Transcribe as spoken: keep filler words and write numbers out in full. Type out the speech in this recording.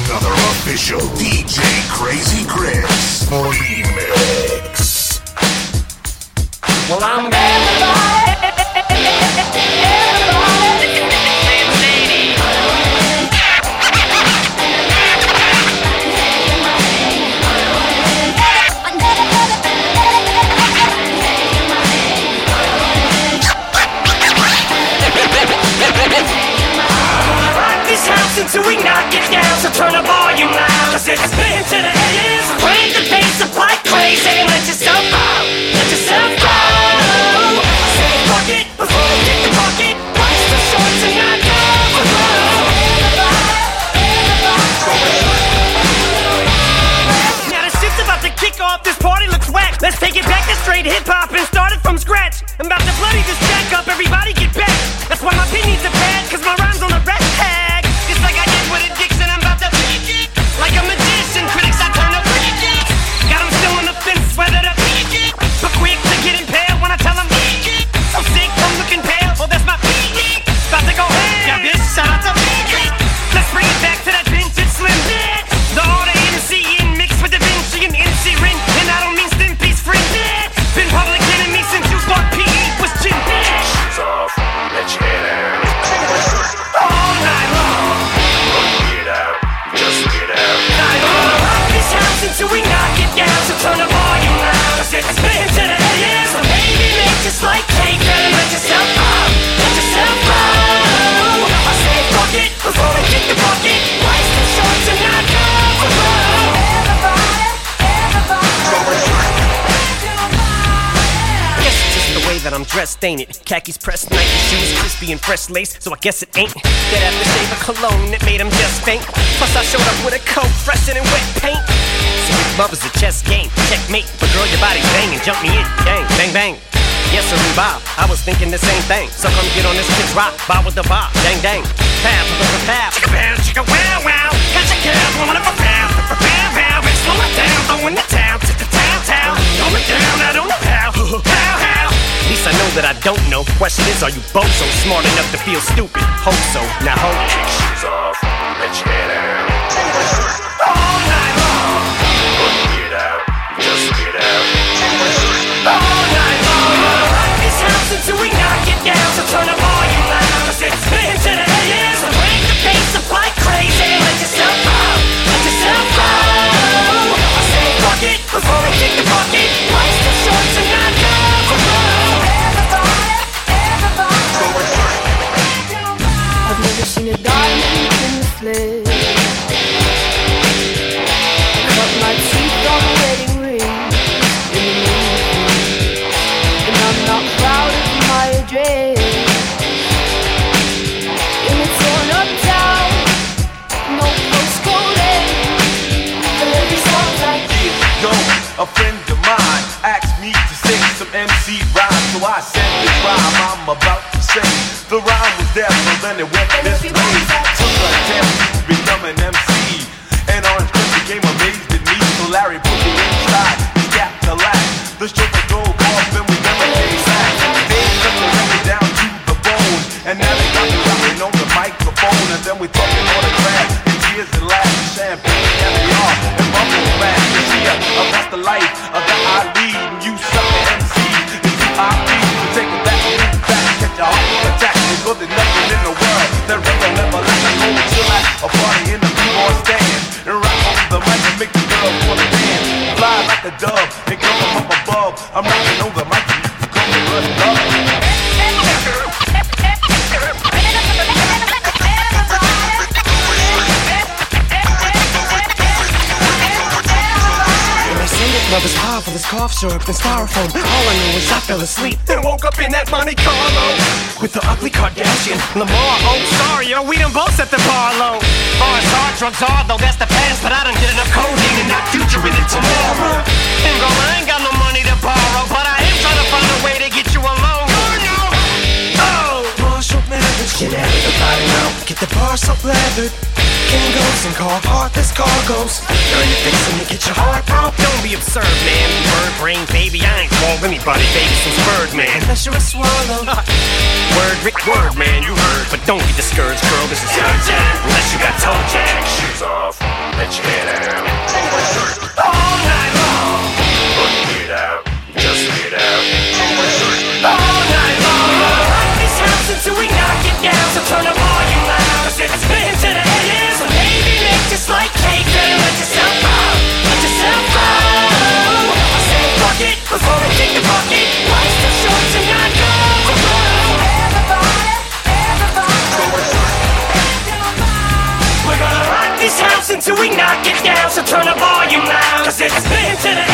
another official D J Crazy Chris remix. Well, I'm everybody, everybody, lady. Rock this house until we knock it down, so turn the volume loud, cause it's spin to the ears. Bring the bass up like crazy, let yourself out, let yourself go. Say fuck it before we get the bucket. Watch the shorts and not go for Now the shit's about to kick off, this party looks whack. Let's take it back to straight hip-hop and start it from scratch. I'm about to bloody this jack up, everybody get back. That's why my pin needs a pad, cause my rhyme's on the rest tag. It's like I did with addiction, I'm about to like a magician, critics I turn up got them still on the fence, whether to but quick to get impaled when I tell them so sick from looking pale, oh that's my about to go ham, yeah bitch, shout out to let's bring it back to that vintage slim the order M C in mixed with Da Vinci and M C Rin, and I don't mean Stimpy's friend, been public enemy since you thought P E was Jim. Shoes off, let your head out all night long, get out, just get out. night long, rock this house until we knock it down, so turn the volume loud, cause it's spin to the ears. So baby, make just like cake, better let yourself out, let yourself go. I say fuck it before we kick the bucket. Life's too short to not go for broke. Everybody, everybody. Guess it's just the way that I'm dressed, ain't it? Khakis pressed, Nike shoes, crispy and fresh lace, so I guess it ain't that aftershave of cologne that made him just faint. Plus I showed up with a coat fresher than wet paint. So if love is a chess game, checkmate. But girl, your body's banging, jump me in, gang, bang, bang. Yes, sir, Bob, I was thinking the same thing. So come get on this kid's rock, bob with the bob, dang, dang. Pow, pow, pow, chicka pow, chicka wow, wow. Got your girl blowing up a pow, pow, pow, pow. Bitch, slow it down, throwing the town, to the town, town. Throw it down, I don't know how, how, how. At least I know that I don't know. Question is, are you both so smart enough to feel stupid? Hope so, now hope. Shoes off, let your head out All night long, get out, just get out. all night long. Rock this house until we knock it down, so turn the volume loud, cause it's spin to the ears. So break the bass up like crazy, let yourself out, let yourself go. I say fuck it before we kick the bucket. Life's too short to not go for broke. Everybody, everybody. I've never seen a diamond in the flesh. Cut my teeth on a wedding ring in the moon, and I'm not proud of my address. In a torn up town, no postcode, the lyrics sound like Yo, a friend of mine asked me to sing some M C rhyme, so I said the rhyme I'm about to sing. The rhyme was there, so then it went this way. Took a test to become an M C, and Orange Chris became amazed at me. So Larry put me inside, he got to laugh. The show would go off and we never came back. They took the record down to the bone, and now they got me rocking on the microphone. And then we talking autographs, and tears and laughs, champagne, caviar, and bubble wrap. You see, uh, that's the life uh, that I lead, and you sucker M Cs. It's who I be, so take it back, move back, catch a heart attack. Because there's nothing in the world that will never let me go chill at a party in the keyboard stand and rock on the mic and make the girls wanna dance. Fly like a dove and come from up above. I'm rocking on the mic and you can call me Russ Love. Love is powerful as cough syrup and styrofoam. All I knew was I fell asleep and woke up in that Monte Carlo with the ugly Kardashian Lamar. Oh, sorry, yo, we done both set the bar low. Bars hard, drugs hard, though that's the past. But I done did enough codeine and not future in it tomorrow. And girl, I ain't got no money to borrow, but I am trying to find a way to get you alone. Oh, Marshall Mathers, get out of the body now. Get the bar so leathered. Kangos and carve heartless cargoes. Turn your face and you get your heart broke. Don't be absurd, man. Bird brain, baby, I ain't called anybody baby since Birdman. Unless you're a swallow. Word, Rick, word, man, you heard. But don't get discouraged, girl, this is your time. Unless you got toe jam. Shoes off. till we knock it down. So turn the volume loud, cause it's into the